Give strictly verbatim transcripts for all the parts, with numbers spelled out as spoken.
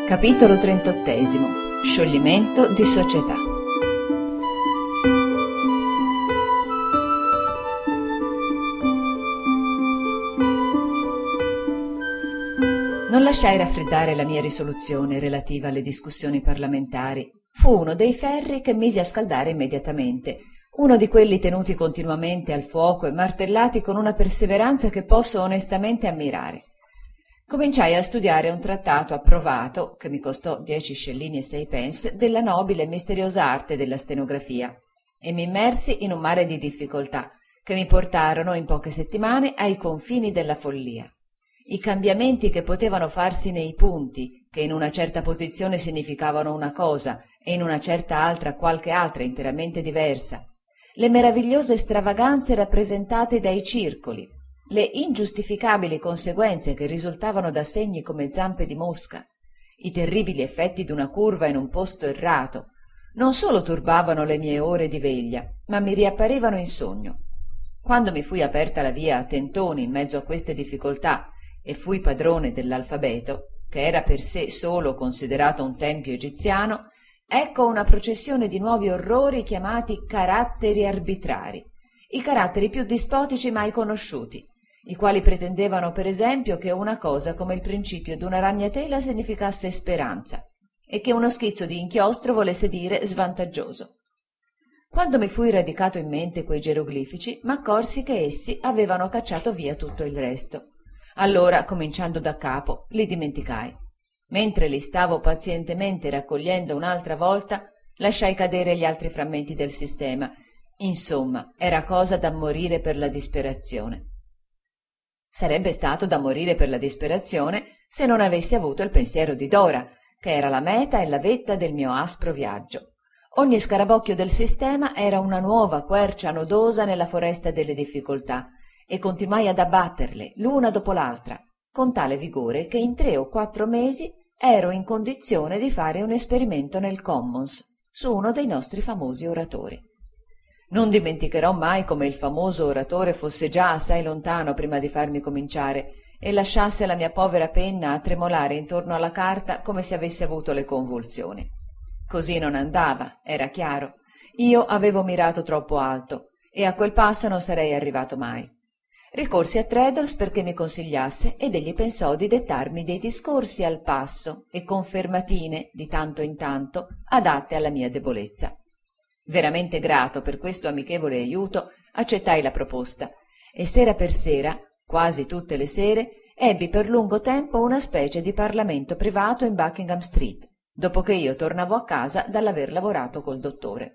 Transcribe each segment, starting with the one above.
Capitolo trentottesimo. Scioglimento di società. Non lasciai raffreddare la mia risoluzione relativa alle discussioni parlamentari. Fu uno dei ferri che misi a scaldare immediatamente, uno di quelli tenuti continuamente al fuoco e martellati con una perseveranza che posso onestamente ammirare. Cominciai a studiare un trattato approvato, che mi costò dieci scellini e sei pence, della nobile e misteriosa arte della stenografia, e mi immersi in un mare di difficoltà, che mi portarono in poche settimane ai confini della follia. I cambiamenti che potevano farsi nei punti, che in una certa posizione significavano una cosa e in una certa altra qualche altra interamente diversa, le meravigliose stravaganze rappresentate dai circoli, le ingiustificabili conseguenze che risultavano da segni come zampe di mosca, i terribili effetti d'una curva in un posto errato, non solo turbavano le mie ore di veglia, ma mi riapparivano in sogno. Quando mi fui aperta la via a tentoni in mezzo a queste difficoltà e fui padrone dell'alfabeto, che era per sé solo considerato un tempio egiziano, ecco una processione di nuovi orrori chiamati caratteri arbitrari, i caratteri più dispotici mai conosciuti, i quali pretendevano per esempio che una cosa come il principio d'una ragnatela significasse speranza e che uno schizzo di inchiostro volesse dire svantaggioso. Quando mi fui radicato in mente quei geroglifici, m'accorsi che essi avevano cacciato via tutto il resto. Allora, cominciando da capo, li dimenticai. Mentre li stavo pazientemente raccogliendo un'altra volta, lasciai cadere gli altri frammenti del sistema. Insomma, era cosa da morire per la disperazione. Sarebbe stato da morire per la disperazione se non avessi avuto il pensiero di Dora, che era la meta e la vetta del mio aspro viaggio. Ogni scarabocchio del sistema era una nuova quercia nodosa nella foresta delle difficoltà, e continuai ad abbatterle l'una dopo l'altra, con tale vigore che in tre o quattro mesi ero in condizione di fare un esperimento nel Commons su uno dei nostri famosi oratori. Non dimenticherò mai come il famoso oratore fosse già assai lontano prima di farmi cominciare e lasciasse la mia povera penna a tremolare intorno alla carta come se avesse avuto le convulsioni. Così non andava, era chiaro. Io avevo mirato troppo alto e a quel passo non sarei arrivato mai. Ricorsi a Traddles perché mi consigliasse ed egli pensò di dettarmi dei discorsi al passo e confermatine di tanto in tanto adatte alla mia debolezza. Veramente grato per questo amichevole aiuto, accettai la proposta e sera per sera, quasi tutte le sere, ebbi per lungo tempo una specie di parlamento privato in Buckingham Street, dopo che io tornavo a casa dall'aver lavorato col dottore.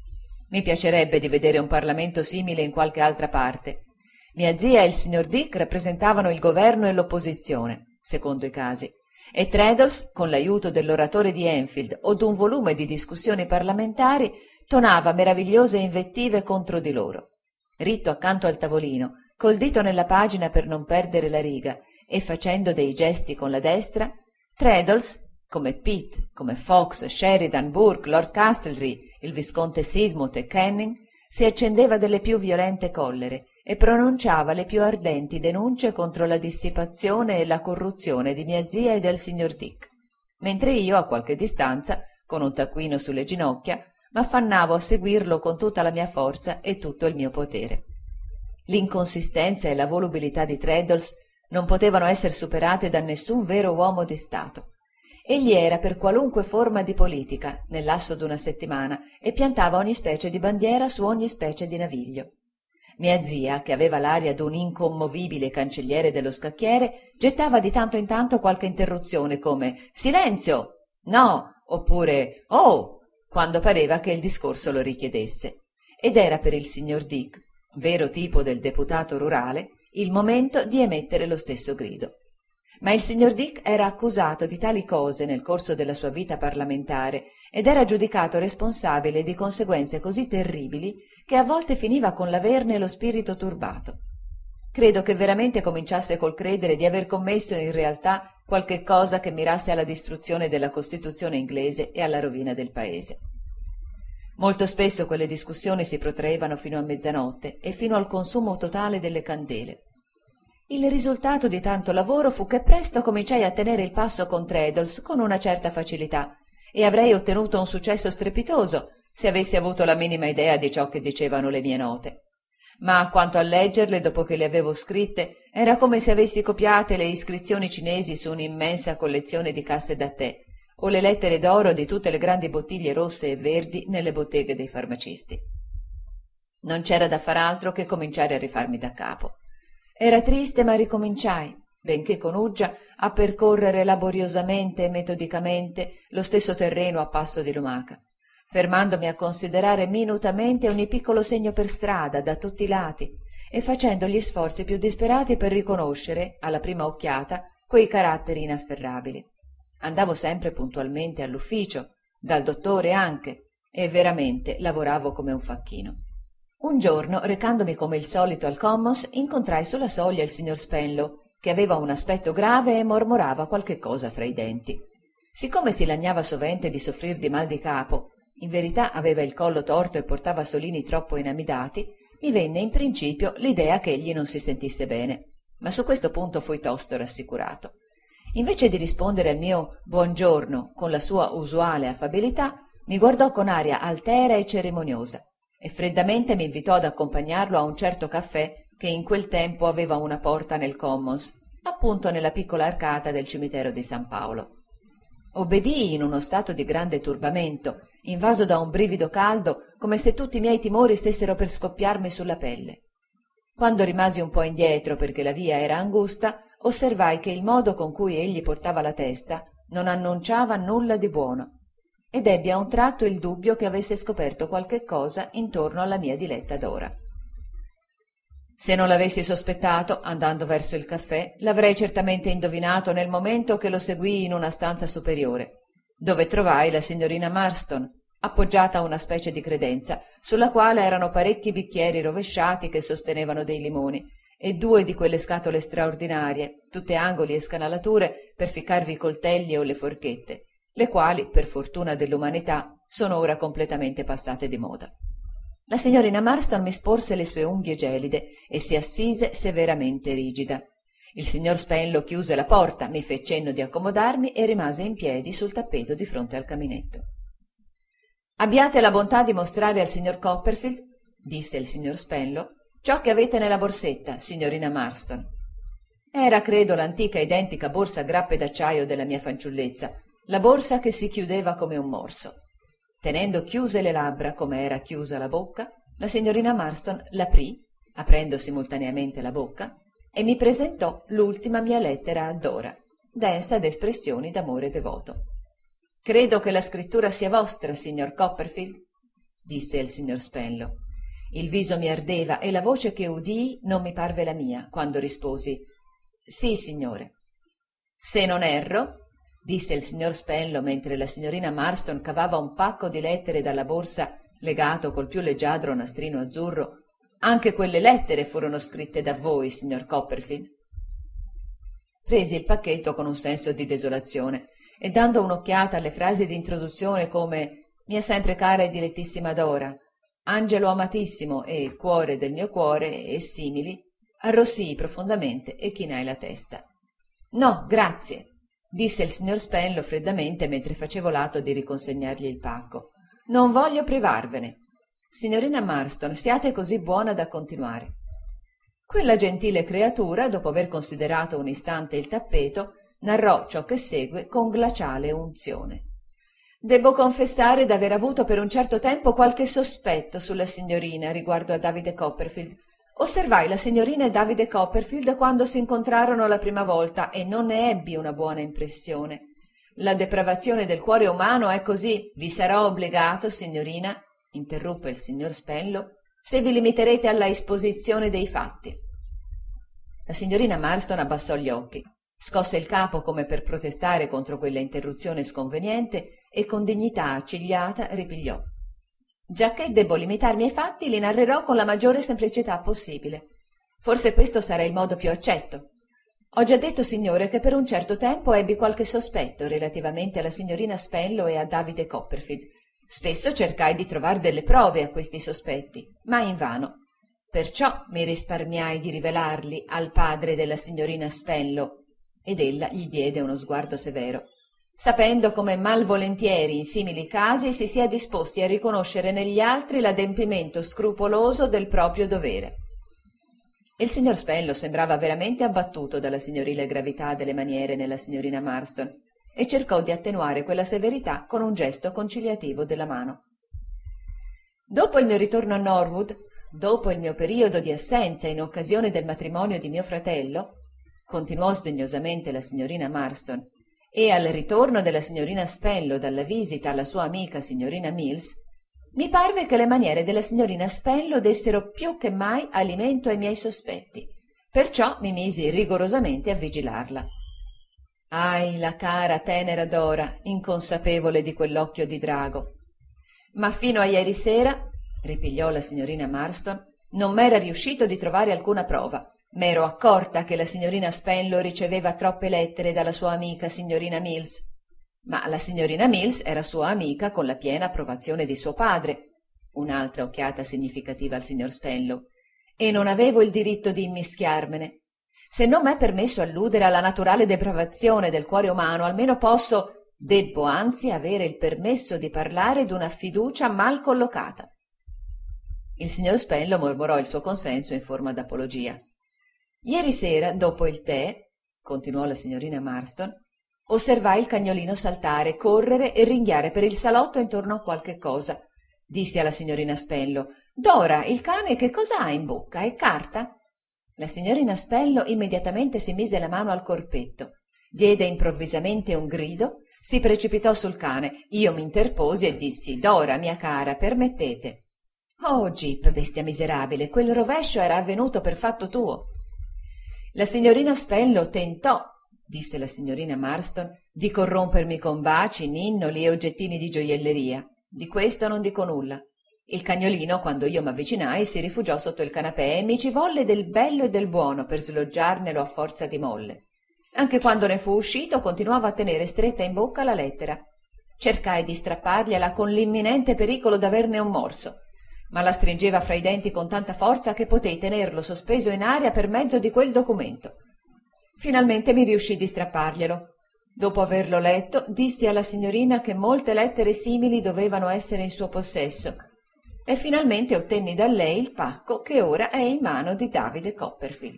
Mi piacerebbe di vedere un parlamento simile in qualche altra parte. Mia zia e il signor Dick rappresentavano il governo e l'opposizione, secondo i casi, e Traddles, con l'aiuto dell'oratore di Enfield o d'un volume di discussioni parlamentari, tonava meravigliose invettive contro di loro. Ritto accanto al tavolino, col dito nella pagina per non perdere la riga e facendo dei gesti con la destra, Traddles, come Pitt, come Fox, Sheridan, Burke, Lord Castlereagh, il visconte Sidmouth e Canning, si accendeva delle più violente collere e pronunciava le più ardenti denunce contro la dissipazione e la corruzione di mia zia e del signor Dick, mentre io, a qualche distanza, con un taccuino sulle ginocchia, m'affannavo a seguirlo con tutta la mia forza e tutto il mio potere. L'inconsistenza e la volubilità di Traddles non potevano essere superate da nessun vero uomo di Stato. Egli era per qualunque forma di politica, nel lasso d'una settimana, e piantava ogni specie di bandiera su ogni specie di naviglio. Mia zia, che aveva l'aria d'un incommovibile cancelliere dello scacchiere, gettava di tanto in tanto qualche interruzione come «Silenzio!», «No!», oppure «Oh!», quando pareva che il discorso lo richiedesse. Ed era per il signor Dick, vero tipo del deputato rurale, il momento di emettere lo stesso grido. Ma il signor Dick era accusato di tali cose nel corso della sua vita parlamentare ed era giudicato responsabile di conseguenze così terribili che a volte finiva con l'averne lo spirito turbato. Credo che veramente cominciasse col credere di aver commesso in realtà qualche cosa che mirasse alla distruzione della Costituzione inglese e alla rovina del paese. Molto spesso quelle discussioni si protraevano fino a mezzanotte e fino al consumo totale delle candele. Il risultato di tanto lavoro fu che presto cominciai a tenere il passo con Traddles con una certa facilità, e avrei ottenuto un successo strepitoso se avessi avuto la minima idea di ciò che dicevano le mie note. Ma quanto a leggerle dopo che le avevo scritte, era come se avessi copiate le iscrizioni cinesi su un'immensa collezione di casse da tè, o le lettere d'oro di tutte le grandi bottiglie rosse e verdi nelle botteghe dei farmacisti. Non c'era da far altro che cominciare a rifarmi da capo. Era triste, ma ricominciai, benché con uggia, a percorrere laboriosamente e metodicamente lo stesso terreno a passo di lumaca, fermandomi a considerare minutamente ogni piccolo segno per strada, da tutti i lati, e facendo gli sforzi più disperati per riconoscere, alla prima occhiata, quei caratteri inafferrabili. Andavo sempre puntualmente all'ufficio, dal dottore anche, e veramente lavoravo come un facchino. Un giorno, recandomi come il solito al Commons, incontrai sulla soglia il signor Spenlow, che aveva un aspetto grave e mormorava qualche cosa fra i denti. Siccome si lagnava sovente di soffrir di mal di capo, in verità aveva il collo torto e portava solini troppo inamidati, mi venne in principio l'idea che egli non si sentisse bene, ma su questo punto fui tosto rassicurato. Invece di rispondere al mio buongiorno con la sua usuale affabilità, mi guardò con aria altera e cerimoniosa e freddamente mi invitò ad accompagnarlo a un certo caffè che in quel tempo aveva una porta nel Commons, appunto nella piccola arcata del cimitero di San Paolo. Obbedii in uno stato di grande turbamento, invaso da un brivido caldo, come se tutti i miei timori stessero per scoppiarmi sulla pelle. Quando rimasi un po' indietro perché la via era angusta, osservai che il modo con cui egli portava la testa non annunciava nulla di buono, ed ebbi a un tratto il dubbio che avesse scoperto qualche cosa intorno alla mia diletta Dora. Se non l'avessi sospettato, andando verso il caffè, l'avrei certamente indovinato nel momento che lo seguii in una stanza superiore, dove trovai la signorina Marston, appoggiata a una specie di credenza, sulla quale erano parecchi bicchieri rovesciati che sostenevano dei limoni, e due di quelle scatole straordinarie, tutte angoli e scanalature, per ficcarvi i coltelli o le forchette, le quali, per fortuna dell'umanità, sono ora completamente passate di moda. La signorina Marston mi sporse le sue unghie gelide e si assise severamente rigida. Il signor Spenlow chiuse la porta, mi fe cenno di accomodarmi e rimase in piedi sul tappeto di fronte al caminetto. «Abbiate la bontà di mostrare al signor Copperfield», disse il signor Spenlow, «ciò che avete nella borsetta, signorina Marston». Era, credo, l'antica identica borsa a grappe d'acciaio della mia fanciullezza, la borsa che si chiudeva come un morso. Tenendo chiuse le labbra come era chiusa la bocca, la signorina Marston l'aprì, aprendo simultaneamente la bocca, e mi presentò l'ultima mia lettera a Dora, densa d'espressioni d'amore devoto. «Credo che la scrittura sia vostra, signor Copperfield», disse il signor Spenlow. Il viso mi ardeva e la voce che udii non mi parve la mia, quando risposi «Sì, signore». «Se non erro», disse il signor Spenlow mentre la signorina Marston cavava un pacco di lettere dalla borsa legato col più leggiadro nastrino azzurro, «anche quelle lettere furono scritte da voi, signor Copperfield». Presi il pacchetto con un senso di desolazione e dando un'occhiata alle frasi di introduzione come «mia sempre cara e dilettissima Dora», «angelo amatissimo» e «cuore del mio cuore» e simili, arrossii profondamente e chinai la testa. «No, grazie», disse il signor Spenlow freddamente mentre facevo l'atto di riconsegnargli il pacco. «Non voglio privarvene. Signorina Marston, siate così buona da continuare». Quella gentile creatura, dopo aver considerato un istante il tappeto, narrò ciò che segue con glaciale unzione. «Debbo confessare d'aver avuto per un certo tempo qualche sospetto sulla signorina riguardo a Davide Copperfield. Osservai la signorina e Davide Copperfield quando si incontrarono la prima volta e non ne ebbi una buona impressione. La depravazione del cuore umano è così. Vi sarò obbligato, signorina», interruppe il signor Spenlow, «se vi limiterete alla esposizione dei fatti». La signorina Marston abbassò gli occhi, scosse il capo come per protestare contro quella interruzione sconveniente e con dignità accigliata ripigliò. «Giacché debbo limitarmi ai fatti, li narrerò con la maggiore semplicità possibile. Forse questo sarà il modo più accetto. Ho già detto, signore, che per un certo tempo ebbi qualche sospetto relativamente alla signorina Spenlow e a Davide Copperfield. Spesso cercai di trovar delle prove a questi sospetti, ma invano. Perciò mi risparmiai di rivelarli al padre della signorina Spello, ed ella gli diede uno sguardo severo, sapendo come malvolentieri in simili casi si sia disposti a riconoscere negli altri l'adempimento scrupoloso del proprio dovere. Il signor Spello sembrava veramente abbattuto dalla signorile gravità delle maniere nella signorina Marston e cercò di attenuare quella severità con un gesto conciliativo della mano. Dopo il mio ritorno a Norwood, dopo il mio periodo di assenza in occasione del matrimonio di mio fratello, continuò sdegnosamente la signorina Marston, e al ritorno della signorina Spello dalla visita alla sua amica signorina Mills, mi parve che le maniere della signorina Spello dessero più che mai alimento ai miei sospetti, perciò mi misi rigorosamente a vigilarla. Ahi, la cara, tenera Dora, inconsapevole di quell'occhio di drago. Ma fino a ieri sera, ripigliò la signorina Marston, non m'era riuscito di trovare alcuna prova. M'ero accorta che la signorina Spello riceveva troppe lettere dalla sua amica signorina Mills, ma la signorina Mills era sua amica con la piena approvazione di suo padre, un'altra occhiata significativa al signor Spello, e non avevo il diritto di immischiarmene. Se non m'è permesso alludere alla naturale depravazione del cuore umano, almeno posso, debbo anzi avere il permesso di parlare d'una fiducia mal collocata. Il signor Spello mormorò il suo consenso in forma d'apologia. Ieri sera, dopo il tè, continuò la signorina Marston, osservai il cagnolino saltare, correre e ringhiare per il salotto intorno a qualche cosa. Dissi alla signorina Spello: «Dora, il cane che cosa ha in bocca? È carta?» La signorina Spello immediatamente si mise la mano al corpetto, diede improvvisamente un grido, si precipitò sul cane. Io mi interposi e dissi: «Dora, mia cara, permettete». «Oh, Gip, bestia miserabile, quel rovescio era avvenuto per fatto tuo». La signorina Spello tentò, disse la signorina Marston, di corrompermi con baci, ninnoli e oggettini di gioielleria. Di questo non dico nulla. Il cagnolino, quando io m'avvicinai, si rifugiò sotto il canapè e mi ci volle del bello e del buono per sloggiarnelo a forza di molle. Anche quando ne fu uscito, continuava a tenere stretta in bocca la lettera. Cercai di strappargliela con l'imminente pericolo d'averne un morso, ma la stringeva fra i denti con tanta forza che potei tenerlo sospeso in aria per mezzo di quel documento. Finalmente mi riuscì di strapparglielo. Dopo averlo letto, dissi alla signorina che molte lettere simili dovevano essere in suo possesso, e finalmente ottenni da lei il pacco che ora è in mano di Davide Copperfield.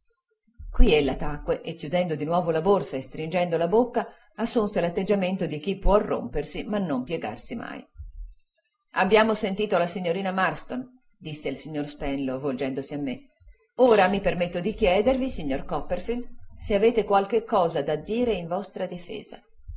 Qui ella tacque e, chiudendo di nuovo la borsa e stringendo la bocca, assunse l'atteggiamento di chi può rompersi ma non piegarsi mai. «Abbiamo sentito la signorina Marston», disse il signor Spello, volgendosi a me. «Ora mi permetto di chiedervi, signor Copperfield, se avete qualche cosa da dire in vostra difesa».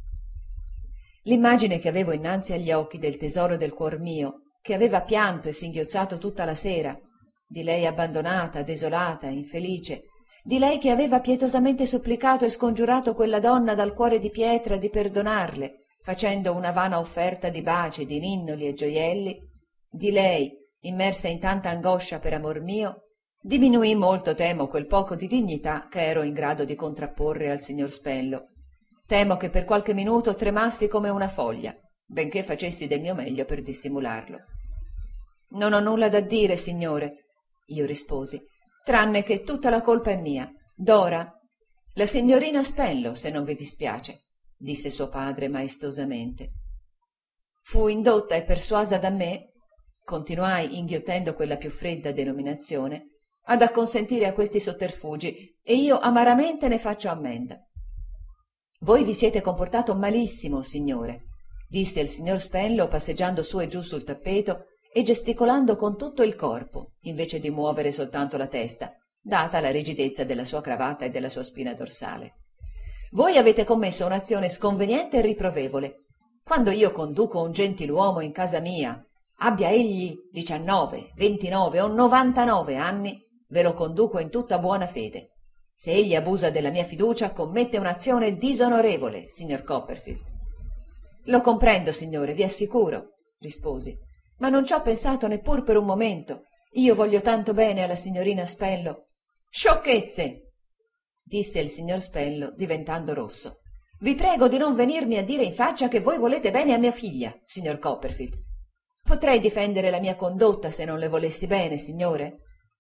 L'immagine che avevo innanzi agli occhi del tesoro del cuor mio, che aveva pianto e singhiozzato tutta la sera, di lei abbandonata, desolata, infelice, di lei che aveva pietosamente supplicato e scongiurato quella donna dal cuore di pietra di perdonarle, facendo una vana offerta di baci, di ninnoli e gioielli, di lei, immersa in tanta angoscia per amor mio, diminuì molto, temo, quel poco di dignità che ero in grado di contrapporre al signor Spello. Temo che per qualche minuto tremassi come una foglia, benché facessi del mio meglio per dissimularlo. «Non ho nulla da dire, signore», io risposi, «tranne che tutta la colpa è mia. Dora, la signorina Spello, se non vi dispiace», disse suo padre maestosamente. «Fu indotta e persuasa da me», continuai inghiottendo quella più fredda denominazione, «ad acconsentire a questi sotterfugi, e io amaramente ne faccio ammenda». «Voi vi siete comportato malissimo, signore», disse il signor Spello passeggiando su e giù sul tappeto e gesticolando con tutto il corpo, invece di muovere soltanto la testa, data la rigidezza della sua cravatta e della sua spina dorsale. «Voi avete commesso un'azione sconveniente e riprovevole. Quando io conduco un gentiluomo in casa mia, abbia egli diciannove, ventinove o novantanove anni, ve lo conduco in tutta buona fede. Se egli abusa della mia fiducia, commette un'azione disonorevole, signor Copperfield». «Lo comprendo, signore, vi assicuro», risposi, «ma non ci ho pensato neppur per un momento. Io voglio tanto bene alla signorina Spello». «Sciocchezze!» disse il signor Spello, diventando rosso. «Vi prego di non venirmi a dire in faccia che voi volete bene a mia figlia, signor Copperfield. Potrei difendere la mia condotta se non le volessi bene, signore?»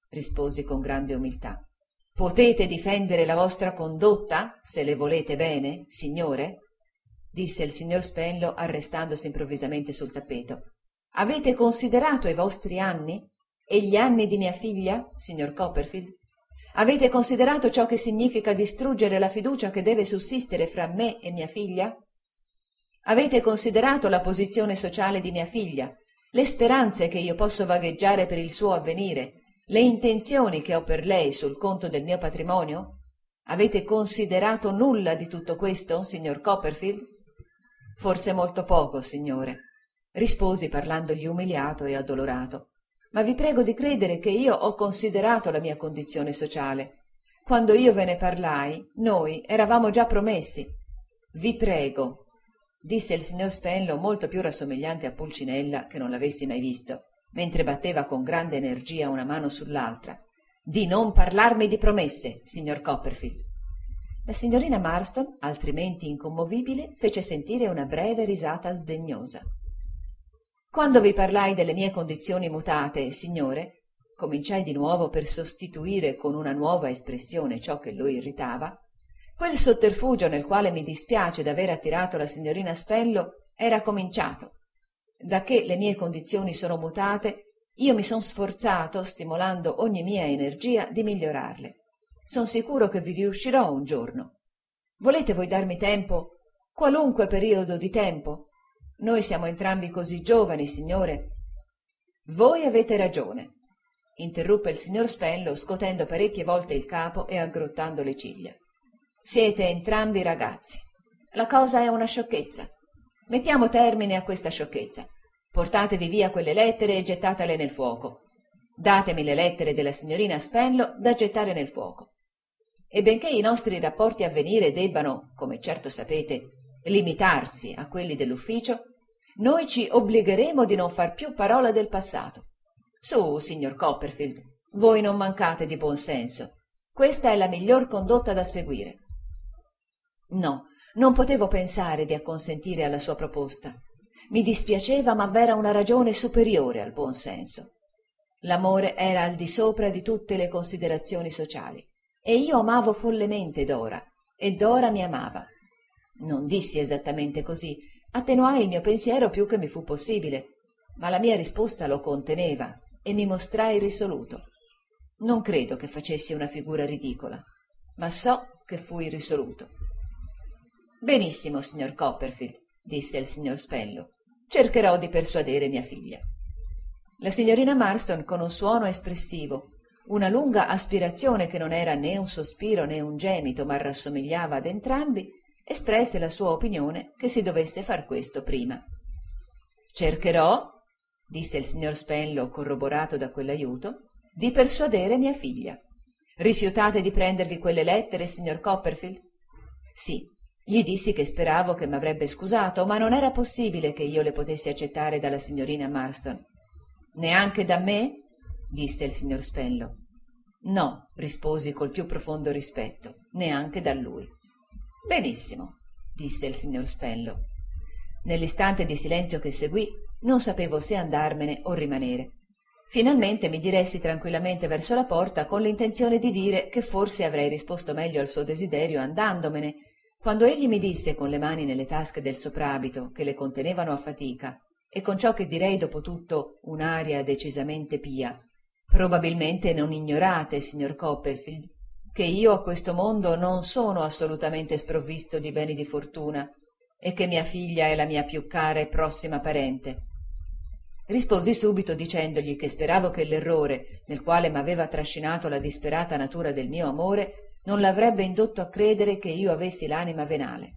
risposi con grande umiltà. Potete difendere la vostra condotta, se le volete bene, signore? Disse il signor Spenlow, arrestandosi improvvisamente sul tappeto. Avete considerato i vostri anni? E gli anni di mia figlia, signor Copperfield? Avete considerato ciò che significa distruggere la fiducia che deve sussistere fra me e mia figlia? Avete considerato la posizione sociale di mia figlia, le speranze che io posso vagheggiare per il suo avvenire, le intenzioni che ho per lei sul conto del mio patrimonio? Avete considerato nulla di tutto questo, signor Copperfield? Forse molto poco, signore, risposi parlandogli umiliato e addolorato. Ma vi prego di credere che io ho considerato la mia condizione sociale. Quando io ve ne parlai, noi eravamo già promessi. Vi prego, disse il signor Spenlow, molto più rassomigliante a Pulcinella che non l'avessi mai visto, mentre batteva con grande energia una mano sull'altra, di non parlarmi di promesse, signor Copperfield. La signorina Marston, altrimenti incommovibile, fece sentire una breve risata sdegnosa. Quando vi parlai delle mie condizioni mutate, signore, cominciai di nuovo per sostituire con una nuova espressione ciò che lo irritava, quel sotterfugio nel quale mi dispiace d'aver attirato la signorina Spenlow era cominciato. Da che le mie condizioni sono mutate, io mi son sforzato, stimolando ogni mia energia, di migliorarle. Son sicuro che vi riuscirò un giorno. Volete voi darmi tempo, qualunque periodo di tempo? Noi siamo entrambi così giovani, signore. Voi avete ragione, interruppe il signor Spenlow, scotendo parecchie volte il capo e aggrottando le ciglia. Siete entrambi ragazzi. La cosa è una sciocchezza. Mettiamo termine a questa sciocchezza. Portatevi via quelle lettere e gettatele nel fuoco. Datemi le lettere della signorina Spenlow da gettare nel fuoco. E benché i nostri rapporti a venire debbano, come certo sapete, limitarsi a quelli dell'ufficio, noi ci obbligheremo di non far più parola del passato. Su, signor Copperfield, voi non mancate di buon senso. Questa è la miglior condotta da seguire. No, non potevo pensare di acconsentire alla sua proposta. Mi dispiaceva, ma v'era una ragione superiore al buon senso. L'amore era al di sopra di tutte le considerazioni sociali, e io amavo follemente Dora, e Dora mi amava. Non dissi esattamente così, attenuai il mio pensiero più che mi fu possibile, ma la mia risposta lo conteneva e mi mostrai risoluto. Non credo che facessi una figura ridicola, ma so che fui risoluto. Benissimo, signor Copperfield, disse il signor Spenlow. Cercherò di persuadere mia figlia. La signorina Marston, con un suono espressivo, una lunga aspirazione che non era né un sospiro né un gemito, ma rassomigliava ad entrambi, espresse la sua opinione che si dovesse far questo prima. Cercherò, disse il signor Spenlow, corroborato da quell'aiuto, di persuadere mia figlia. Rifiutate di prendervi quelle lettere, signor Copperfield? Sì, gli dissi che speravo che m'avrebbe scusato, ma non era possibile che io le potessi accettare dalla signorina Marston. Neanche da me? Disse il signor Spenlow. No, risposi col più profondo rispetto, neanche da lui. Benissimo, disse il signor Spenlow. Nell'istante di silenzio che seguì, non sapevo se andarmene o rimanere. Finalmente mi diressi tranquillamente verso la porta con l'intenzione di dire che forse avrei risposto meglio al suo desiderio andandomene, quando egli mi disse con le mani nelle tasche del soprabito, che le contenevano a fatica, e con ciò che direi dopo tutto un'aria decisamente pia: probabilmente non ignorate, signor Copperfield, che io a questo mondo non sono assolutamente sprovvisto di beni di fortuna e che mia figlia è la mia più cara e prossima parente. Risposi subito dicendogli che speravo che l'errore nel quale m'aveva trascinato la disperata natura del mio amore non l'avrebbe indotto a credere che io avessi l'anima venale.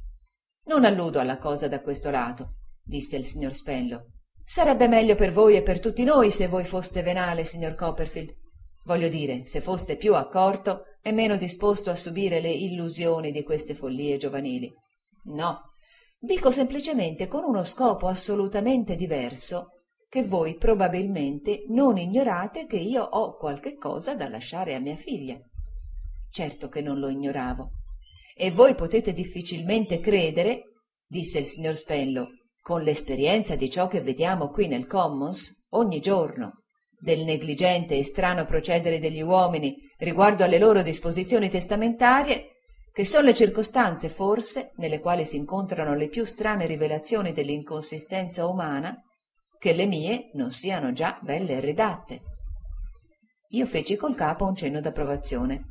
Non alludo alla cosa da questo lato, disse il signor Spenlow. Sarebbe meglio per voi e per tutti noi se voi foste venale, signor Copperfield. Voglio dire, se foste più accorto e meno disposto a subire le illusioni di queste follie giovanili. No, dico semplicemente con uno scopo assolutamente diverso, che voi probabilmente non ignorate che io ho qualche cosa da lasciare a mia figlia. Certo che non lo ignoravo. E voi potete difficilmente credere, disse il signor Spenlow, con l'esperienza di ciò che vediamo qui nel Commons ogni giorno, del negligente e strano procedere degli uomini riguardo alle loro disposizioni testamentarie, che sono le circostanze forse nelle quali si incontrano le più strane rivelazioni dell'inconsistenza umana, che le mie non siano già belle ridatte. Io feci col capo un cenno d'approvazione.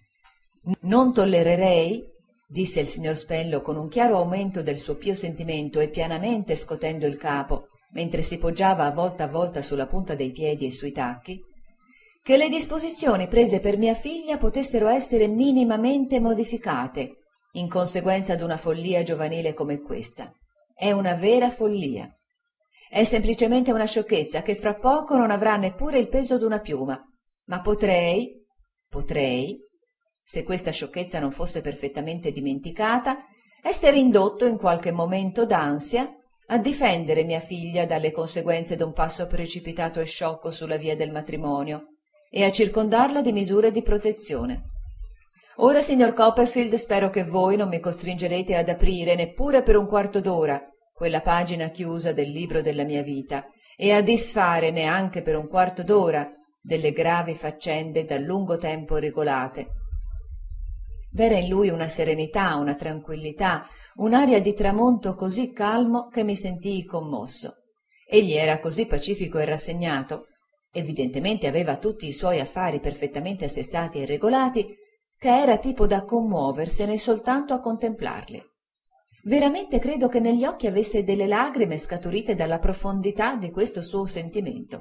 Non tollererei, disse il signor Spello con un chiaro aumento del suo pio sentimento e pianamente scotendo il capo, mentre si poggiava a volta a volta sulla punta dei piedi e sui tacchi, che le disposizioni prese per mia figlia potessero essere minimamente modificate in conseguenza d'una follia giovanile come questa. È una vera follia. È semplicemente una sciocchezza che fra poco non avrà neppure il peso d'una piuma, ma potrei, potrei, se questa sciocchezza non fosse perfettamente dimenticata, essere indotto in qualche momento d'ansia a difendere mia figlia dalle conseguenze d'un passo precipitato e sciocco sulla via del matrimonio e a circondarla di misure di protezione. Ora, signor Copperfield, spero che voi non mi costringerete ad aprire neppure per un quarto d'ora quella pagina chiusa del libro della mia vita e a disfare neanche per un quarto d'ora delle gravi faccende da lungo tempo regolate. V'era in lui una serenità, una tranquillità, un'aria di tramonto così calmo che mi sentii commosso. Egli era così pacifico e rassegnato, evidentemente aveva tutti i suoi affari perfettamente assestati e regolati, che era tipo da commuoversene soltanto a contemplarli. Veramente credo che negli occhi avesse delle lagrime scaturite dalla profondità di questo suo sentimento.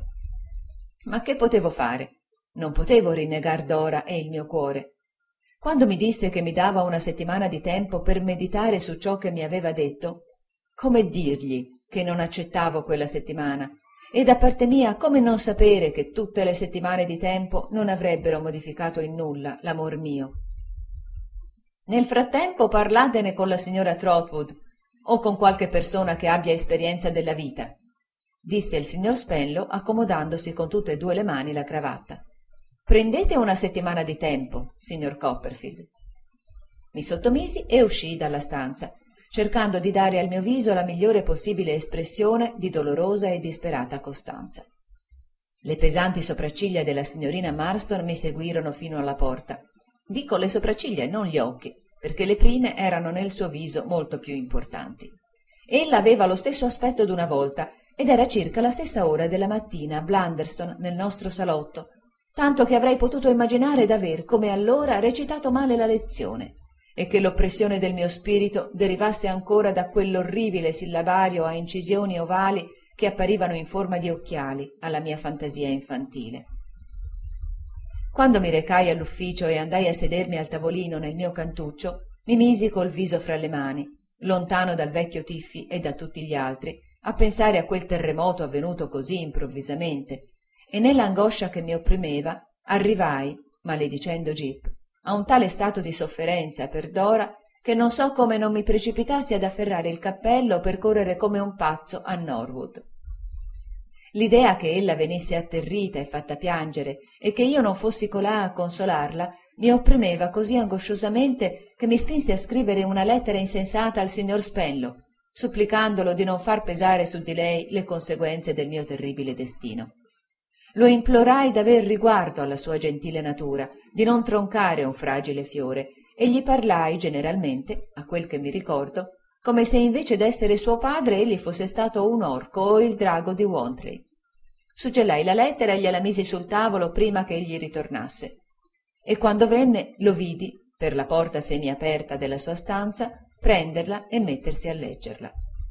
Ma che potevo fare? Non potevo rinnegar Dora e il mio cuore. Quando mi disse che mi dava una settimana di tempo per meditare su ciò che mi aveva detto, come dirgli che non accettavo quella settimana? E da parte mia, come non sapere che tutte le settimane di tempo non avrebbero modificato in nulla l'amor mio? Nel frattempo parlatene con la signora Trotwood o con qualche persona che abbia esperienza della vita, disse il signor Spello accomodandosi con tutte e due le mani la cravatta. Prendete una settimana di tempo, signor Copperfield. Mi sottomisi e uscii dalla stanza, cercando di dare al mio viso la migliore possibile espressione di dolorosa e disperata costanza. Le pesanti sopracciglia della signorina Marston mi seguirono fino alla porta. Dico le sopracciglia e non gli occhi, perché le prime erano nel suo viso molto più importanti. Ella aveva lo stesso aspetto d'una volta ed era circa la stessa ora della mattina a Blunderstone nel nostro salotto, tanto che avrei potuto immaginare d'aver, come allora, recitato male la lezione e che l'oppressione del mio spirito derivasse ancora da quell'orribile sillabario a incisioni ovali che apparivano in forma di occhiali alla mia fantasia infantile. Quando mi recai all'ufficio e andai a sedermi al tavolino nel mio cantuccio, mi misi col viso fra le mani, lontano dal vecchio Tiffy e da tutti gli altri, a pensare a quel terremoto avvenuto così improvvisamente, e nell'angoscia che mi opprimeva arrivai, maledicendo Jip, a un tale stato di sofferenza per Dora che non so come non mi precipitassi ad afferrare il cappello per correre come un pazzo a Norwood. L'idea che ella venisse atterrita e fatta piangere e che io non fossi colà a consolarla mi opprimeva così angosciosamente che mi spinse a scrivere una lettera insensata al signor Spello, supplicandolo di non far pesare su di lei le conseguenze del mio terribile destino. Lo implorai d'aver riguardo alla sua gentile natura, di non troncare un fragile fiore, e gli parlai generalmente, a quel che mi ricordo, come se invece d'essere suo padre egli fosse stato un orco o il drago di Wantley. Suggellai la lettera e gliela misi sul tavolo prima che egli ritornasse, e quando venne lo vidi, per la porta semiaperta della sua stanza, prenderla e mettersi a leggerla.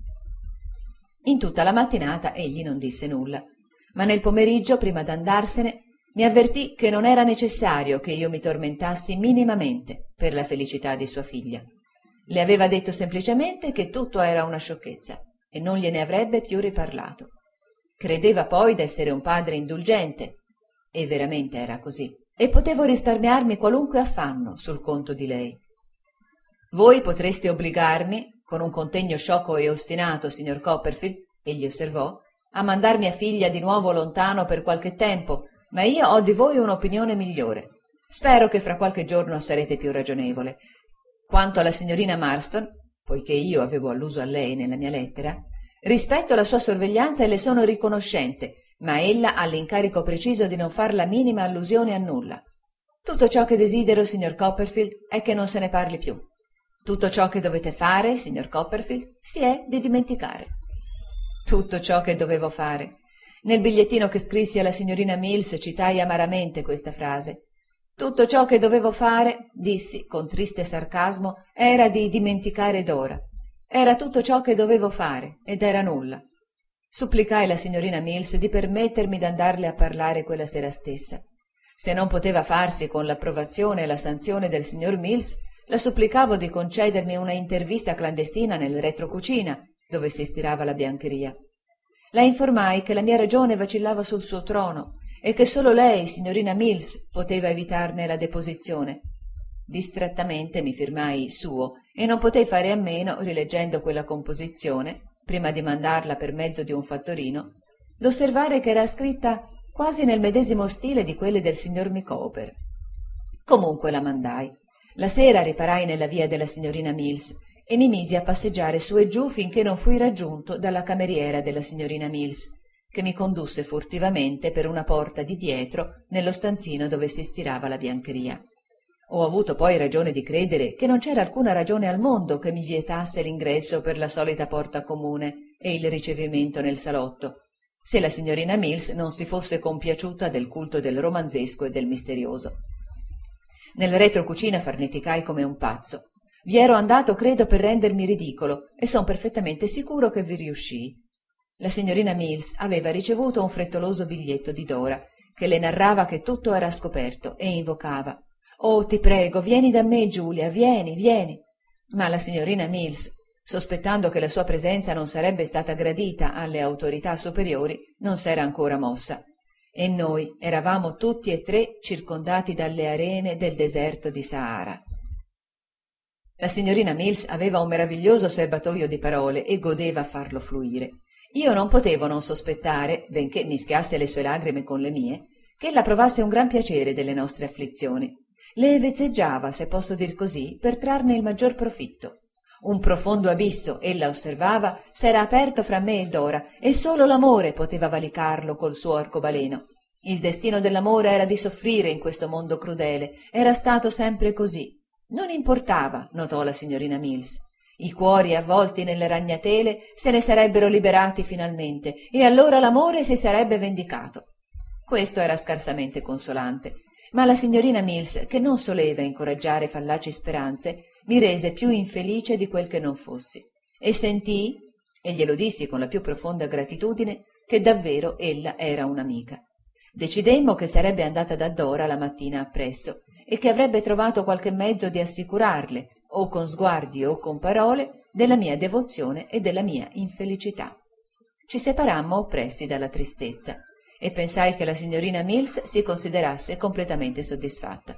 In tutta la mattinata egli non disse nulla, ma nel pomeriggio, prima d'andarsene, mi avvertì che non era necessario che io mi tormentassi minimamente per la felicità di sua figlia. Le aveva detto semplicemente che tutto era una sciocchezza e non gliene avrebbe più riparlato. Credeva poi d'essere un padre indulgente, e veramente era così, e potevo risparmiarmi qualunque affanno sul conto di lei. Voi potreste obbligarmi, con un contegno sciocco e ostinato, signor Copperfield, egli osservò, a mandar mia figlia di nuovo lontano per qualche tempo, ma io ho di voi un'opinione migliore. Spero che fra qualche giorno sarete più ragionevole. Quanto alla signorina Marston, poiché io avevo alluso a lei nella mia lettera, rispetto la sua sorveglianza e le sono riconoscente, ma ella ha l'incarico preciso di non far la minima allusione a nulla. Tutto ciò che desidero, signor Copperfield, è che non se ne parli più. Tutto ciò che dovete fare, signor Copperfield, si è di dimenticare. Tutto ciò che dovevo fare. Nel bigliettino che scrissi alla signorina Mills citai amaramente questa frase. Tutto ciò che dovevo fare, dissi con triste sarcasmo, era di dimenticare Dora. Era tutto ciò che dovevo fare, ed era nulla. Supplicai la signorina Mills di permettermi d'andarle a parlare quella sera stessa. Se non poteva farsi con l'approvazione e la sanzione del signor Mills, la supplicavo di concedermi una intervista clandestina nel retrocucina, dove si stirava la biancheria. La informai che la mia ragione vacillava sul suo trono e che solo lei, signorina Mills, poteva evitarne la deposizione. Distrattamente mi firmai suo e non potei fare a meno, rileggendo quella composizione, prima di mandarla per mezzo di un fattorino, d'osservare che era scritta quasi nel medesimo stile di quelle del signor Micawber. Comunque la mandai. La sera riparai nella via della signorina Mills e mi misi a passeggiare su e giù finché non fui raggiunto dalla cameriera della signorina Mills, che mi condusse furtivamente per una porta di dietro nello stanzino dove si stirava la biancheria. Ho avuto poi ragione di credere che non c'era alcuna ragione al mondo che mi vietasse l'ingresso per la solita porta comune e il ricevimento nel salotto, se la signorina Mills non si fosse compiaciuta del culto del romanzesco e del misterioso. Nel retrocucina farneticai come un pazzo. Vi ero andato, credo, per rendermi ridicolo, e son perfettamente sicuro che vi riuscii. La signorina Mills aveva ricevuto un frettoloso biglietto di Dora, che le narrava che tutto era scoperto, e invocava: «Oh, ti prego, vieni da me, Giulia, vieni, vieni!» Ma la signorina Mills, sospettando che la sua presenza non sarebbe stata gradita alle autorità superiori, non s'era ancora mossa. E noi eravamo tutti e tre circondati dalle arene del deserto di Sahara. La signorina Mills aveva un meraviglioso serbatoio di parole e godeva a farlo fluire. Io non potevo non sospettare, benché mischiasse le sue lagrime con le mie, che ella provasse un gran piacere delle nostre afflizioni. Le vezzeggiava, se posso dir così, per trarne il maggior profitto. Un profondo abisso, ella osservava, s'era aperto fra me e Dora, e solo l'amore poteva valicarlo col suo arcobaleno. Il destino dell'amore era di soffrire in questo mondo crudele, era stato sempre così. Non importava, notò la signorina Mills. I cuori avvolti nelle ragnatele se ne sarebbero liberati finalmente, e allora l'amore si sarebbe vendicato. Questo era scarsamente consolante, ma la signorina Mills, che non soleva incoraggiare fallaci speranze, mi rese più infelice di quel che non fossi, e sentii, e glielo dissi con la più profonda gratitudine, che davvero ella era un'amica. Decidemmo che sarebbe andata da Dora la mattina appresso e che avrebbe trovato qualche mezzo di assicurarle, o con sguardi o con parole, della mia devozione e della mia infelicità. Ci separammo oppressi dalla tristezza e pensai che la signorina Mills si considerasse completamente soddisfatta.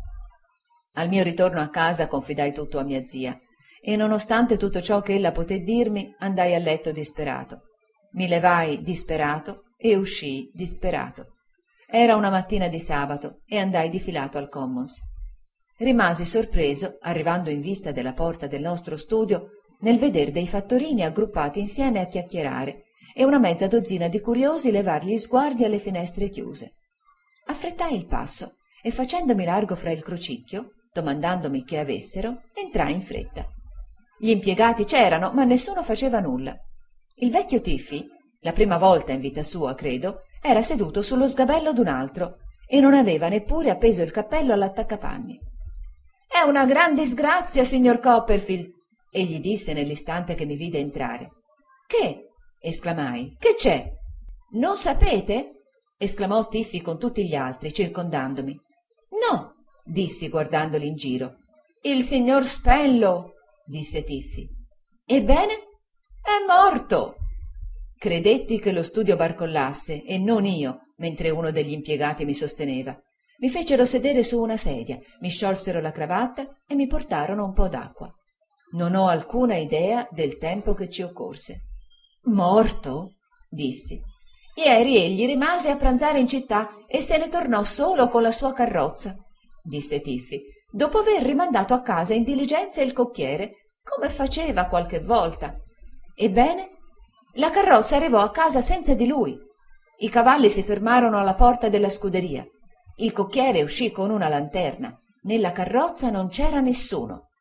Al mio ritorno a casa confidai tutto a mia zia e, nonostante tutto ciò che ella poté dirmi, andai a letto disperato. Mi levai disperato e uscii disperato. Era una mattina di sabato e andai difilato al Commons. Rimasi sorpreso, arrivando in vista della porta del nostro studio, nel veder dei fattorini aggruppati insieme a chiacchierare e una mezza dozzina di curiosi levar gli sguardi alle finestre chiuse. Affrettai il passo e, facendomi largo fra il crocicchio, domandandomi che avessero, entrai in fretta. Gli impiegati c'erano, ma nessuno faceva nulla. Il vecchio Tiffy, la prima volta in vita sua, credo, era seduto sullo sgabello d'un altro e non aveva neppure appeso il cappello all'attaccapanni. «È una gran disgrazia, signor Copperfield!» egli disse nell'istante che mi vide entrare. «Che?» esclamai. «Che c'è?» «Non sapete?» esclamò Tiffy con tutti gli altri, circondandomi. «No!» dissi guardandoli in giro. «Il signor Spenlow!» disse Tiffy. «Ebbene?» «È morto!» Credetti che lo studio barcollasse e non io, mentre uno degli impiegati mi sosteneva. Mi fecero sedere su una sedia, mi sciolsero la cravatta e mi portarono un po' d'acqua. Non ho alcuna idea del tempo che ci occorse. «Morto?» dissi. «Ieri egli rimase a pranzare in città e se ne tornò solo con la sua carrozza», disse Tiffy, «dopo aver rimandato a casa in diligenza il cocchiere, come faceva qualche volta. Ebbene, la carrozza arrivò a casa senza di lui. I cavalli si fermarono alla porta della scuderia. Il cocchiere uscì con una lanterna. Nella carrozza non c'era nessuno.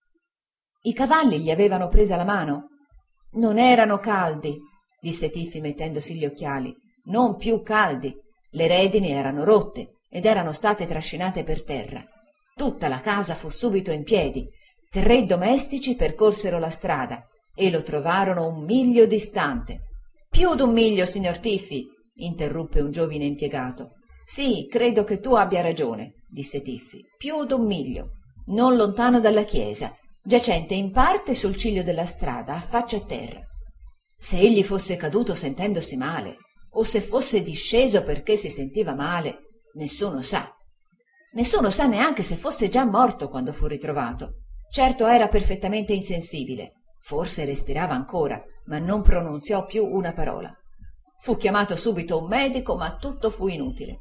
I cavalli gli avevano presa la mano? Non erano caldi, disse Tiffy mettendosi gli occhiali. Non più caldi. Le redini erano rotte ed erano state trascinate per terra. Tutta la casa fu subito in piedi. Tre domestici percorsero la strada e lo trovarono un miglio distante. Più d'un miglio, signor Tiffy, interruppe un giovine impiegato. Sì, credo che tu abbia ragione, disse Tiffy. Più d'un miglio. Non lontano dalla chiesa, giacente in parte sul ciglio della strada, a faccia a terra. Se egli fosse caduto sentendosi male, o se fosse disceso perché si sentiva male, nessuno sa. Nessuno sa neanche se fosse già morto quando fu ritrovato. Certo era perfettamente insensibile. Forse respirava ancora, ma non pronunziò più una parola. Fu chiamato subito un medico, ma tutto fu inutile.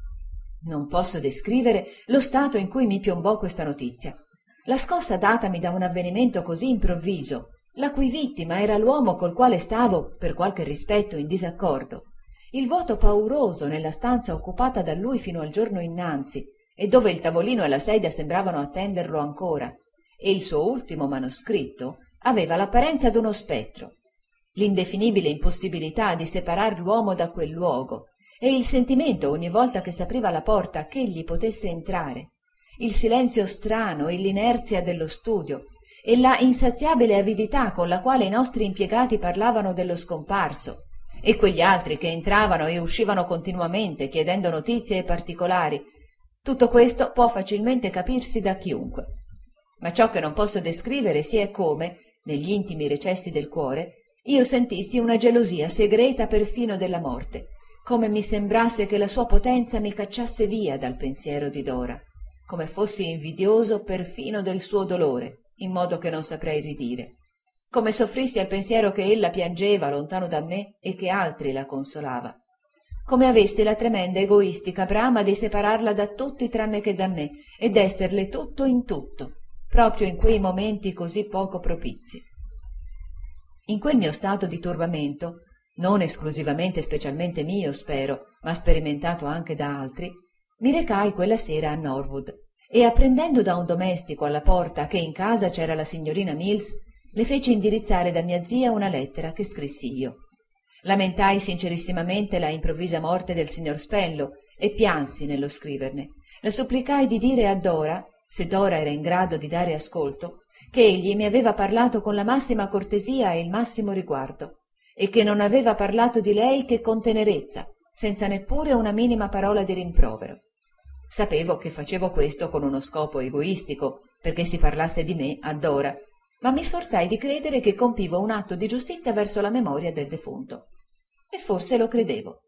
Non posso descrivere lo stato in cui mi piombò questa notizia. La scossa datami da un avvenimento così improvviso, la cui vittima era l'uomo col quale stavo, per qualche rispetto, in disaccordo, il vuoto pauroso nella stanza occupata da lui fino al giorno innanzi, e dove il tavolino e la sedia sembravano attenderlo ancora, e il suo ultimo manoscritto aveva l'apparenza d'uno spettro, l'indefinibile impossibilità di separar l'uomo da quel luogo, e il sentimento ogni volta che s'apriva la porta ch'egli potesse entrare, il silenzio strano e l'inerzia dello studio, e la insaziabile avidità con la quale i nostri impiegati parlavano dello scomparso, e quegli altri che entravano e uscivano continuamente chiedendo notizie e particolari. Tutto questo può facilmente capirsi da chiunque. Ma ciò che non posso descrivere sia è come, negli intimi recessi del cuore, io sentissi una gelosia segreta perfino della morte, come mi sembrasse che la sua potenza mi cacciasse via dal pensiero di Dora, come fossi invidioso perfino del suo dolore, in modo che non saprei ridire, come soffrissi al pensiero che ella piangeva lontano da me e che altri la consolava, come avessi la tremenda egoistica brama di separarla da tutti tranne che da me ed esserle tutto in tutto, proprio in quei momenti così poco propizi. In quel mio stato di turbamento, non esclusivamente e specialmente mio, spero, ma sperimentato anche da altri, mi recai quella sera a Norwood e, apprendendo da un domestico alla porta che in casa c'era la signorina Mills, le feci indirizzare da mia zia una lettera che scrissi io. Lamentai sincerissimamente la improvvisa morte del signor Spello e piansi nello scriverne. La supplicai di dire a Dora, se Dora era in grado di dare ascolto, che egli mi aveva parlato con la massima cortesia e il massimo riguardo, e che non aveva parlato di lei che con tenerezza, senza neppure una minima parola di rimprovero. Sapevo che facevo questo con uno scopo egoistico, perché si parlasse di me a Dora, ma mi sforzai di credere che compivo un atto di giustizia verso la memoria del defunto. E forse lo credevo.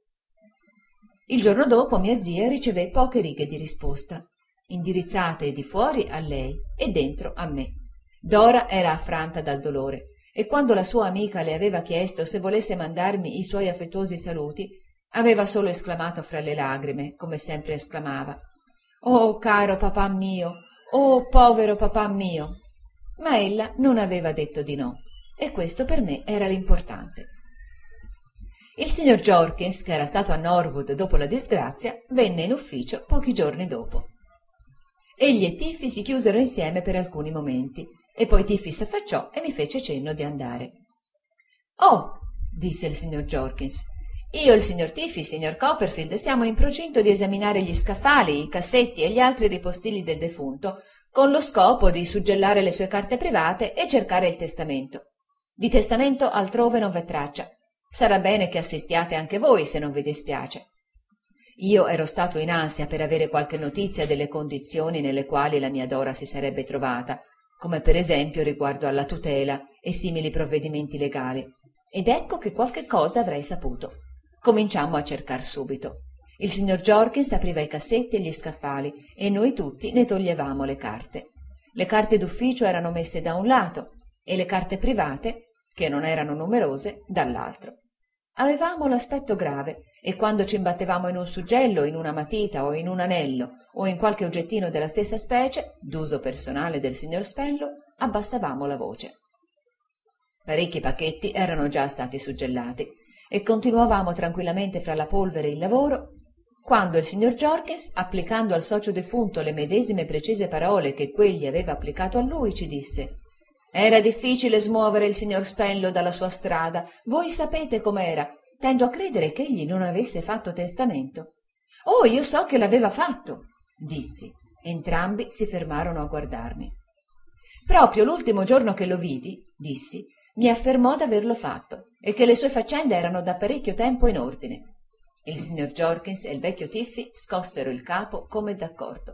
Il giorno dopo mia zia ricevé poche righe di risposta, indirizzate di fuori a lei e dentro a me. Dora era affranta dal dolore, e quando la sua amica le aveva chiesto se volesse mandarmi i suoi affettuosi saluti, aveva solo esclamato fra le lagrime, come sempre esclamava: «Oh, caro papà mio! Oh, povero papà mio!» Ma ella non aveva detto di no, e questo per me era l'importante. Il signor Jorkins, che era stato a Norwood dopo la disgrazia, venne in ufficio pochi giorni dopo. Egli e Tiffy si chiusero insieme per alcuni momenti, e poi Tiffy s'affacciò e mi fece cenno di andare. «Oh», disse il signor Jorkins, «io e il signor Tiffy, signor Copperfield, siamo in procinto di esaminare gli scaffali, i cassetti e gli altri ripostigli del defunto, con lo scopo di suggellare le sue carte private e cercare il testamento. Di testamento altrove non v'è traccia. Sarà bene che assistiate anche voi, se non vi dispiace». Io ero stato in ansia per avere qualche notizia delle condizioni nelle quali la mia Dora si sarebbe trovata, come per esempio riguardo alla tutela e simili provvedimenti legali, ed ecco che qualche cosa avrei saputo. Cominciammo a cercar subito. Il signor Jorkins apriva i cassetti e gli scaffali e noi tutti ne toglievamo le carte. Le carte d'ufficio erano messe da un lato e le carte private, che non erano numerose, dall'altro. Avevamo l'aspetto grave e quando ci imbattevamo in un suggello, in una matita o in un anello o in qualche oggettino della stessa specie, d'uso personale del signor Spello, abbassavamo la voce. Parecchi pacchetti erano già stati suggellati e continuavamo tranquillamente fra la polvere e il lavoro, quando il signor Jorkins, applicando al socio defunto le medesime precise parole che quegli aveva applicato a lui, ci disse: «Era difficile smuovere il signor Spenlow dalla sua strada. Voi sapete com'era. Tendo a credere che egli non avesse fatto testamento». «Oh, io so che l'aveva fatto», dissi. Entrambi si fermarono a guardarmi. «Proprio l'ultimo giorno che lo vidi», dissi, «mi affermò d'averlo fatto e che le sue faccende erano da parecchio tempo in ordine». Il signor Jorkins e il vecchio Tiffy scossero il capo come d'accordo.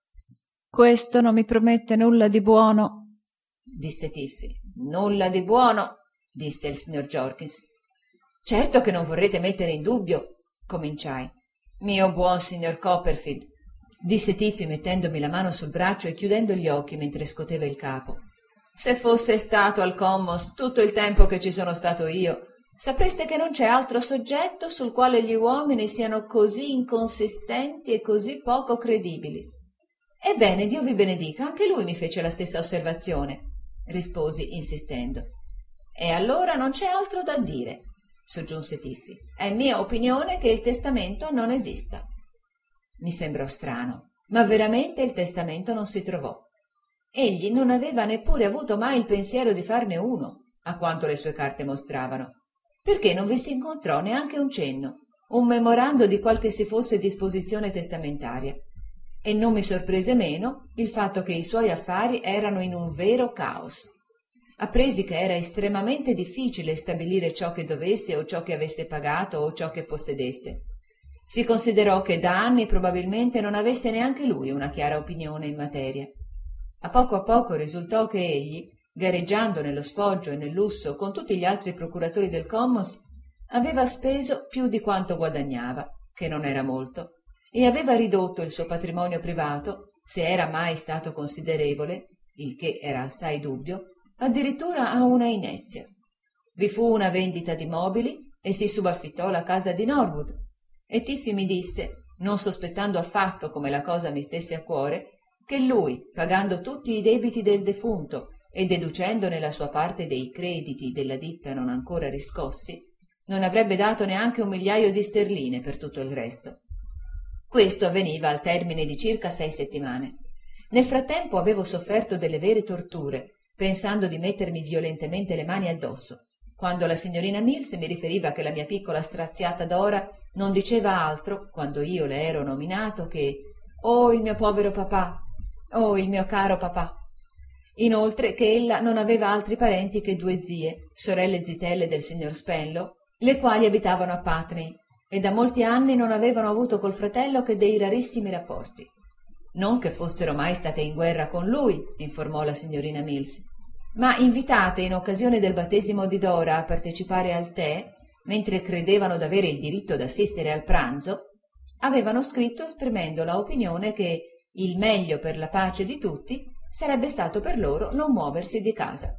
«Questo non mi promette nulla di buono», disse Tiffy. «Nulla di buono», disse il signor Jorkins. «Certo che non vorrete mettere in dubbio», cominciai. «Mio buon signor Copperfield», disse Tiffy mettendomi la mano sul braccio e chiudendo gli occhi mentre scoteva il capo, «se fosse stato al Commons tutto il tempo che ci sono stato io, sapreste che non c'è altro soggetto sul quale gli uomini siano così inconsistenti e così poco credibili». «Ebbene, Dio vi benedica, anche lui mi fece la stessa osservazione», risposi insistendo. «E allora non c'è altro da dire», soggiunse Tiffy. «È mia opinione che il testamento non esista». Mi sembrò strano, ma veramente il testamento non si trovò. Egli non aveva neppure avuto mai il pensiero di farne uno, a quanto le sue carte mostravano, perché non vi si incontrò neanche un cenno, un memorando di qualche si fosse disposizione testamentaria. E non mi sorprese meno il fatto che i suoi affari erano in un vero caos. Appresi che era estremamente difficile stabilire ciò che dovesse o ciò che avesse pagato o ciò che possedesse. Si considerò che da anni probabilmente non avesse neanche lui una chiara opinione in materia. A poco a poco risultò che egli, gareggiando nello sfoggio e nel lusso con tutti gli altri procuratori del Commons, aveva speso più di quanto guadagnava, che non era molto, e aveva ridotto il suo patrimonio privato, se era mai stato considerevole, il che era assai dubbio, addirittura a una inezia. Vi fu una vendita di mobili e si subaffittò la casa di Norwood, e Tiffy mi disse, non sospettando affatto come la cosa mi stesse a cuore, che lui, pagando tutti i debiti del defunto e deducendone la sua parte dei crediti della ditta non ancora riscossi, non avrebbe dato neanche un migliaio di sterline per tutto il resto. Questo avveniva al termine di circa sei settimane. Nel frattempo avevo sofferto delle vere torture, pensando di mettermi violentemente le mani addosso, quando la signorina Mills mi riferiva che la mia piccola straziata Dora non diceva altro, quando io le ero nominato, che «Oh, il mio povero papà! Oh, il mio caro papà!» Inoltre che ella non aveva altri parenti che due zie, sorelle zitelle del signor Spenlow, le quali abitavano a Putney, e da molti anni non avevano avuto col fratello che dei rarissimi rapporti. Non che fossero mai state in guerra con lui, informò la signorina Mills, ma invitate in occasione del battesimo di Dora a partecipare al tè, mentre credevano d'avere il diritto d'assistere al pranzo, avevano scritto esprimendo la opinione che il meglio per la pace di tutti sarebbe stato per loro non muoversi di casa.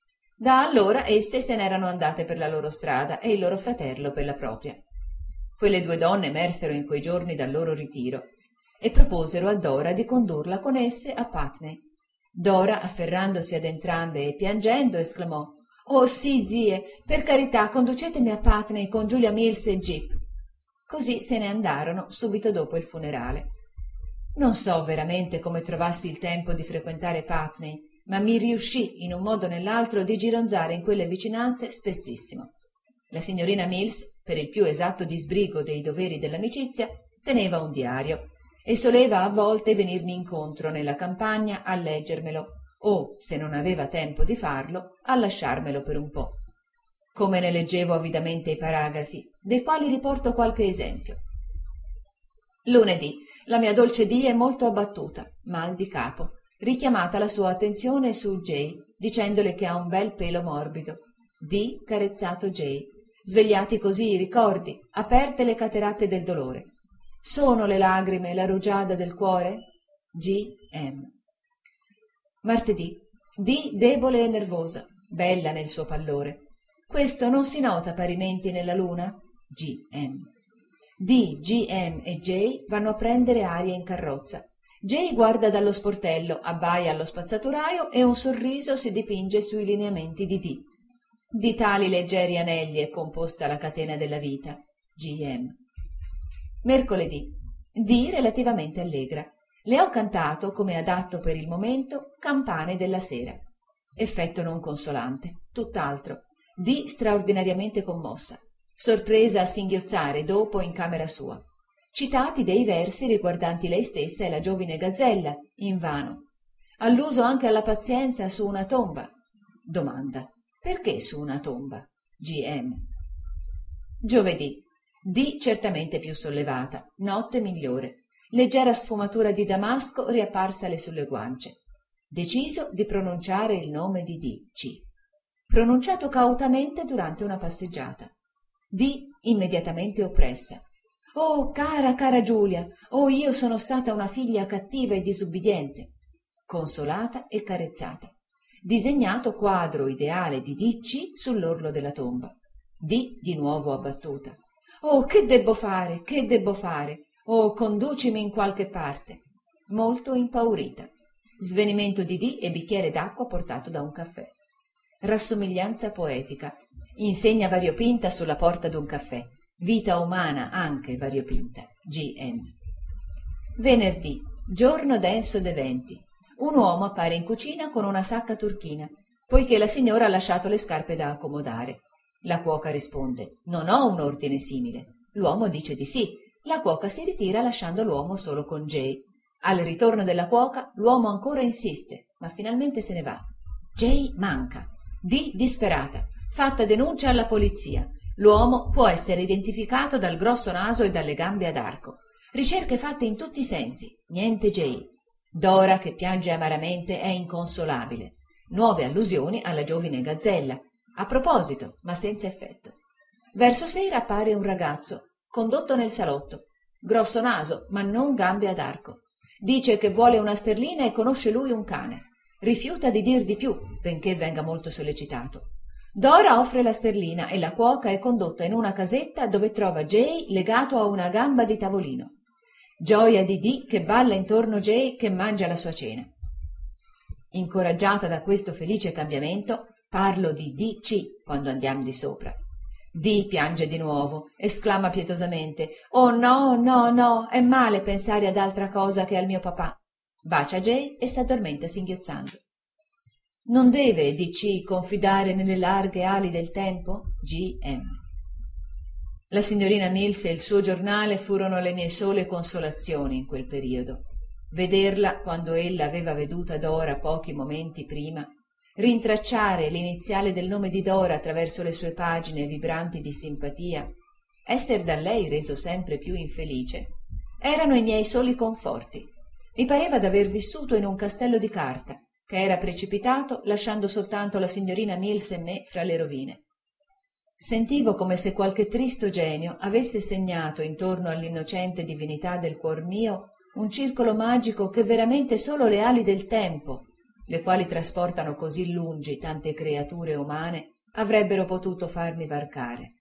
Da allora esse se n'erano andate per la loro strada e il loro fratello per la propria. Quelle due donne emersero in quei giorni dal loro ritiro e proposero a Dora di condurla con esse a Putney. Dora, afferrandosi ad entrambe e piangendo, esclamò «Oh sì, zie, per carità, conducetemi a Putney con Julia Mills e Jip». Così se ne andarono subito dopo il funerale. Non so veramente come trovassi il tempo di frequentare Putney, ma mi riuscì in un modo o nell'altro di gironzare in quelle vicinanze spessissimo. La signorina Mills, per il più esatto disbrigo dei doveri dell'amicizia, teneva un diario e soleva a volte venirmi incontro nella campagna a leggermelo o, se non aveva tempo di farlo, a lasciarmelo per un po'. Come ne leggevo avidamente i paragrafi, dei quali riporto qualche esempio. Lunedì, la mia dolce Dee è molto abbattuta, mal di capo, richiamata la sua attenzione su Jay, dicendole che ha un bel pelo morbido. Dee carezzato Jay. Svegliati così i ricordi, aperte le cateratte del dolore. Sono le lagrime la rugiada del cuore? G M Martedì. Dee debole e nervosa, bella nel suo pallore. Questo non si nota parimenti nella luna? G M Dee, G M e Jay vanno a prendere aria in carrozza. Jay guarda dallo sportello, abbaia allo spazzaturaio e un sorriso si dipinge sui lineamenti di Dee. Di tali leggeri anelli è composta la catena della vita. G M. Mercoledì. D relativamente allegra. Le ho cantato, come adatto per il momento, Campane della sera. Effetto non consolante, tutt'altro. D straordinariamente commossa. Sorpresa a singhiozzare dopo in camera sua. Citati dei versi riguardanti lei stessa e la giovine gazzella, invano. Alluso anche alla pazienza su una tomba. Domanda: perché su una tomba? G M. Giovedì. D certamente più sollevata, notte migliore. Leggera sfumatura di damasco riapparsale sulle guance. Deciso di pronunciare il nome di D C. Pronunciato cautamente durante una passeggiata. D immediatamente oppressa. Oh, cara, cara Giulia, oh, io sono stata una figlia cattiva e disubbidiente. Consolata e carezzata. Disegnato quadro ideale di D C sull'orlo della tomba. D di nuovo abbattuta. Oh, che debbo fare, che debbo fare? Oh, conducimi in qualche parte. Molto impaurita. Svenimento di D e bicchiere d'acqua portato da un caffè. Rassomiglianza poetica. Insegna variopinta sulla porta d'un caffè. Vita umana anche variopinta. G M. Venerdì. Giorno denso d'eventi. Un uomo appare in cucina con una sacca turchina, poiché la signora ha lasciato le scarpe da accomodare. La cuoca risponde: non ho un ordine simile. L'uomo dice di sì. La cuoca si ritira lasciando l'uomo solo con Jay. Al ritorno della cuoca l'uomo ancora insiste, ma finalmente se ne va. Jay manca. D disperata. Fatta denuncia alla polizia. L'uomo può essere identificato dal grosso naso e dalle gambe ad arco. Ricerche fatte in tutti i sensi. Niente Jay. Dora, che piange amaramente, è inconsolabile. Nuove allusioni alla giovine gazzella. A proposito, ma senza effetto. Verso sera appare un ragazzo, condotto nel salotto. Grosso naso, ma non gambe ad arco. Dice che vuole una sterlina e conosce lui un cane. Rifiuta di dir di più, benché venga molto sollecitato. Dora offre la sterlina e la cuoca è condotta in una casetta dove trova Jay legato a una gamba di tavolino. Gioia di D che balla intorno Jay che mangia la sua cena. Incoraggiata da questo felice cambiamento, parlo di D C quando andiamo di sopra. D piange di nuovo, esclama pietosamente: «Oh no, no, no, è male pensare ad altra cosa che al mio papà». Bacia Jay e s'addormenta singhiozzando. Non deve D C confidare nelle larghe ali del tempo? G M. La signorina Mills e il suo giornale furono le mie sole consolazioni in quel periodo. Vederla quando ella aveva veduta Dora pochi momenti prima, rintracciare l'iniziale del nome di Dora attraverso le sue pagine vibranti di simpatia, esser da lei reso sempre più infelice, erano i miei soli conforti. Mi pareva d'aver vissuto in un castello di carta, che era precipitato lasciando soltanto la signorina Mills e me fra le rovine. Sentivo come se qualche tristo genio avesse segnato intorno all'innocente divinità del cuor mio un circolo magico che veramente solo le ali del tempo, le quali trasportano così lungi tante creature umane, avrebbero potuto farmi varcare.